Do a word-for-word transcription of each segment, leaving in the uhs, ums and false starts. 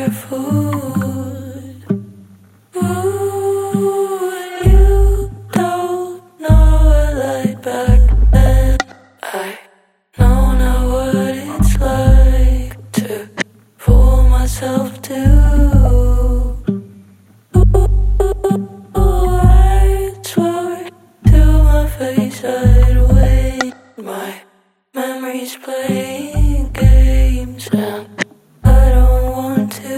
barefoot. Ooh, you don't know a light back then. I know now what it's like to fool myself too. I'd wait. My memories playing games, and I don't want to.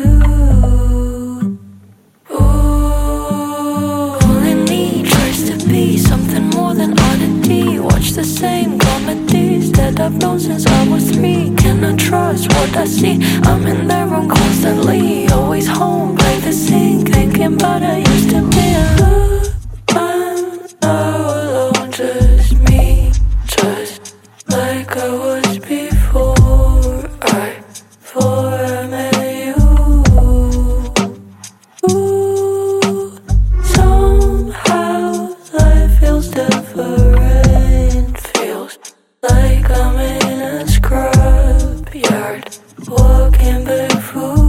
Ooh, pulling me tries to be something more than oddity. Watch the same comedies that I've known since I was three. Can I trust what I see? I'm in their room constantly, always home by the sink, thinking about I used to be. I'm now alone, just me, just like I was before I, before I met you. Ooh, somehow life feels different, feels like I'm in a scrap yard, walking barefoot.